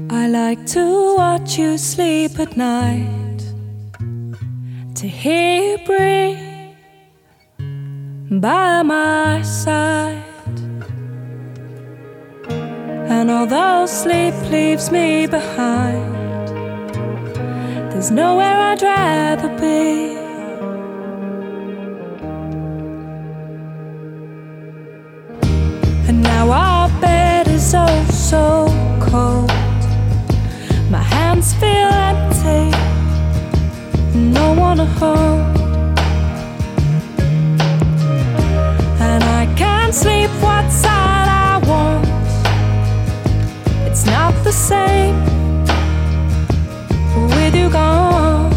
I like to watch you sleep at night, to hear you breathe by my side. And although sleep leaves me behind, there's nowhere I'd rather be. And now our bed is oh so cold. My hands feel empty, no one to hold. And I can't sleep what side I want. It's not the same with you gone.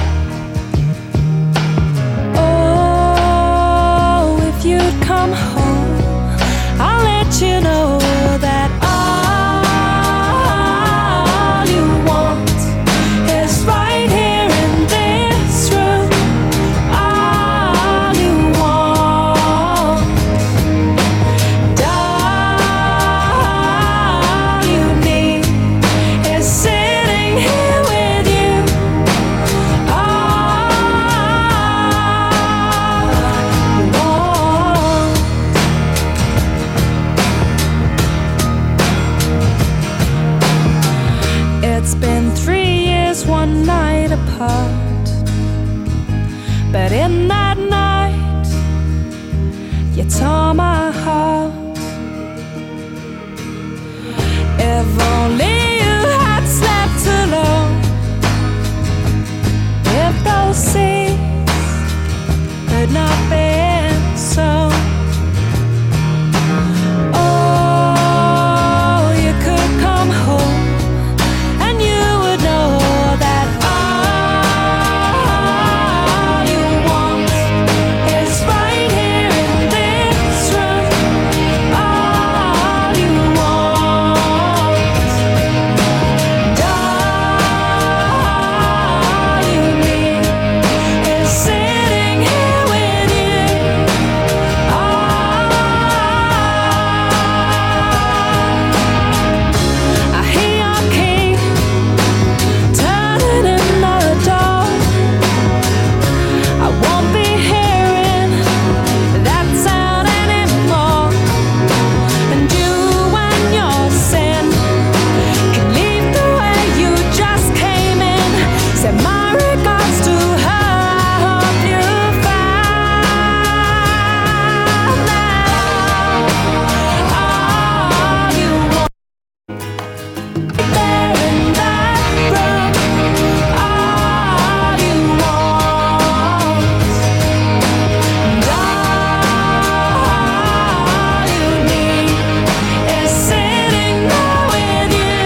Oh, if you'd come home, I'll let you know that all you want is right here in this room. All you want, all you need is sitting here with you. All you want. It's been 3 years, one night apart, but in that night you tore my heart. If only you had slept alone, if those seas had not been sown. Oh, you could come home and you would know that all you want is right here in this room. All you want, all you need is sitting here with you. I hear your key turning in the door. I won't be hearing that sound anymore. And you and your sin can leave the way you just came in. Send my regards to her. I hope you found that all you want there in that room. All you want, and all you need is sitting there with you.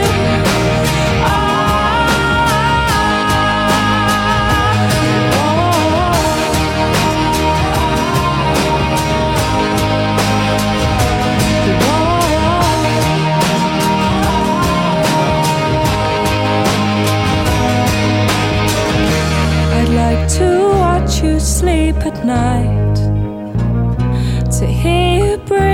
I'd like to watch you sleep at night, to hear you breathe